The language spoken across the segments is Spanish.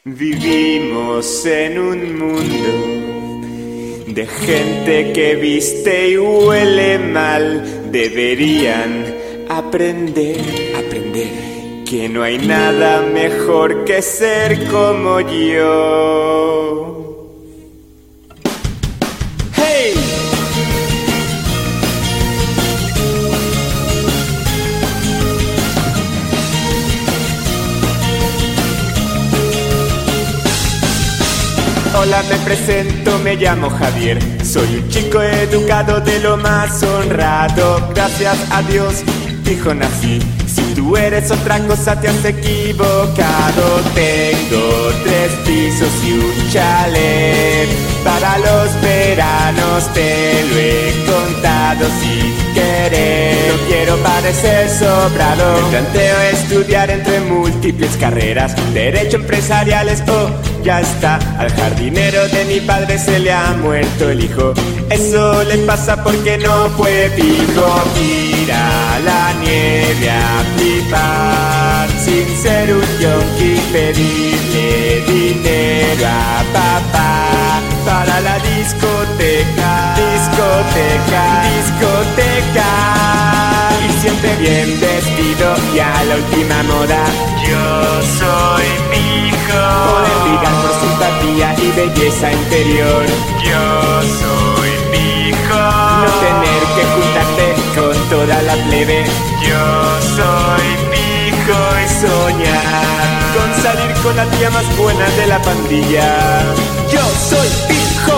Vivimos en un mundo de gente que viste y huele mal. Deberían aprender que no hay nada mejor que ser como yo. ¡Hey! Hola, me presento, me llamo Javier. Soy un chico educado de lo más honrado. Gracias a Dios, hijo, nací. Si tú eres otra cosa, te has equivocado. Tengo 3 pisos y un chalet. Para los veranos te lo he contado sin querer. No quiero parecer sobrado. Me planteo estudiar entre múltiples carreras. Derecho, empresariales o ya está. Al jardinero de mi padre se le ha muerto el hijo. Eso le pasa porque no fue pijo. Ir a la nieve a flipar sin ser un yonki. Pedirle dinero a papá para la discoteca. Y siempre bien vestido y a la última moda. Yo soy pijo. Poder ligar por simpatía y belleza interior. Yo soy pijo. No tener que juntarte con toda la plebe. Yo soy pijo y soñar con salir con la tía más buena de la pandilla. Yo soy pijo.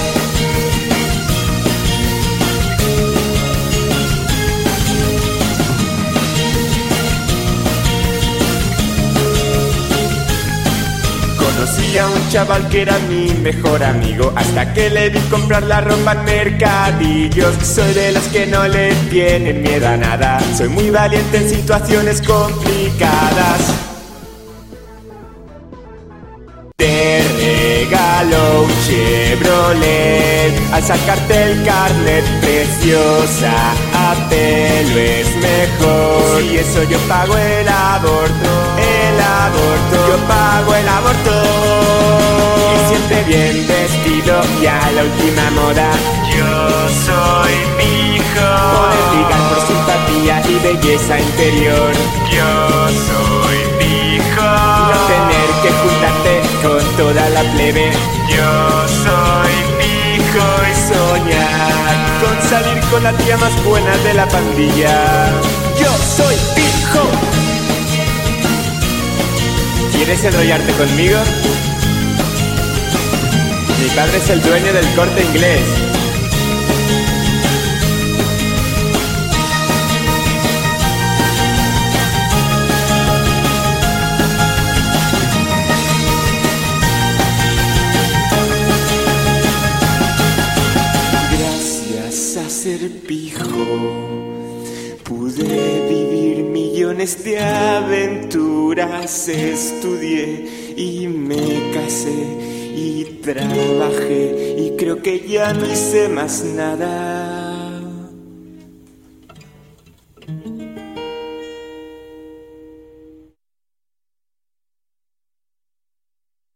Conocí a un chaval que era mi mejor amigo, hasta que le vi comprar la ropa en mercadillos. Soy de los que no le tienen miedo a nada. Soy muy valiente en situaciones complicadas. Te regalo un Chevrolet al sacarte el carnet. Preciosa, hazlo, es mejor. Si eso yo pago el aborto. Yo pago el aborto. Y siempre bien vestido y a la última moda. Yo soy pijo. Poder ligar por simpatía y belleza interior. Yo soy pijo. No tener que juntarte con toda la plebe. Yo soy pijo y soñar con salir con la tía más buena de la pandilla. Yo soy pijo. ¿Quieres enrollarte conmigo? Mi padre es el dueño del Corte Inglés. Gracias a ser pijo pude vivir millones de aventuras. Estudié y me casé y trabajé y creo que ya no hice más nada.